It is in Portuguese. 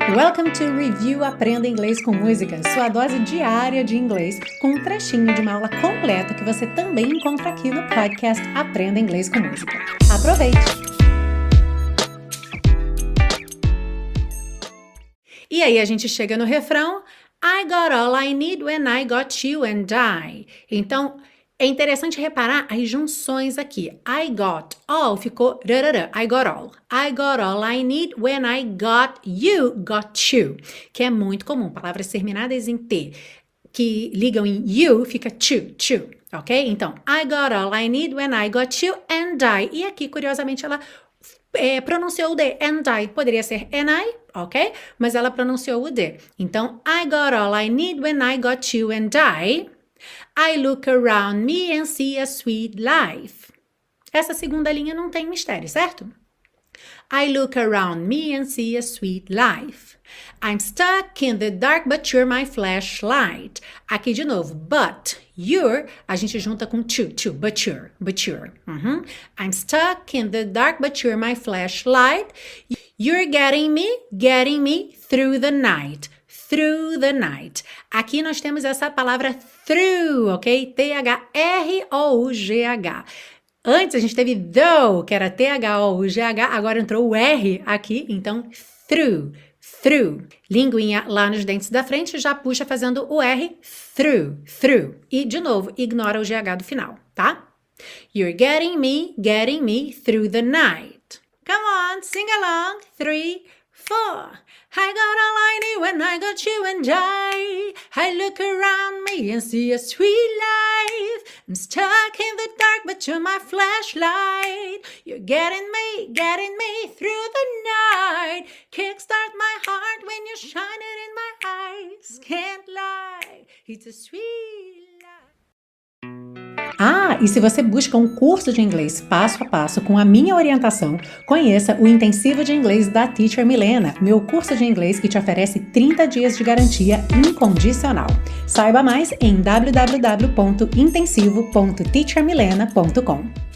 Welcome to Review Aprenda Inglês com Música, sua dose diária de inglês, com um trechinho de uma aula completa que você também encontra aqui no podcast Aprenda Inglês com Música. Aproveite! E aí a gente chega no refrão, I got all I need when I got you and I. Então, é interessante reparar as junções aqui. I got all ficou rarará, I got all. I got all I need when I got you, que é muito comum. Palavras terminadas em T, que ligam em you, fica to, ok? Então, I got all I need when I got you and I. E aqui, curiosamente, ela pronunciou o D, and I. Poderia ser and I, ok? Mas ela pronunciou o D. Então, I got all I need when I got you and I look around me and see a sweet life. Essa segunda linha não tem mistério, certo? I look around me and see a sweet life. I'm stuck in the dark, but you're my flashlight. Aqui de novo, but, you're, a gente junta com to, but you're. I'm stuck in the dark, but you're my flashlight. You're getting me through the night. Through the night. Aqui nós temos essa palavra through, ok? T-H-R-O-U-G-H. Antes a gente teve though, que era T-H-O-U-G-H, agora entrou o R aqui, então through. Linguinha lá nos dentes da frente, já puxa fazendo o R, through. E, de novo, ignora o GH do final, tá? You're getting me through the night. Come on, sing along, 3, 4. I got all I need when I got you and I look around me and see a sweet life. I'm stuck in the dark, but you're my flashlight. You're getting me through the night. Kickstart my heart when you shine it in my eyes. Can't lie, it's a sweet life. Ah, e se você busca um curso de inglês passo a passo com a minha orientação, conheça o Intensivo de Inglês da Teacher Milena, meu curso de inglês que te oferece 30 dias de garantia incondicional. Saiba mais em www.intensivo.teachermilena.com.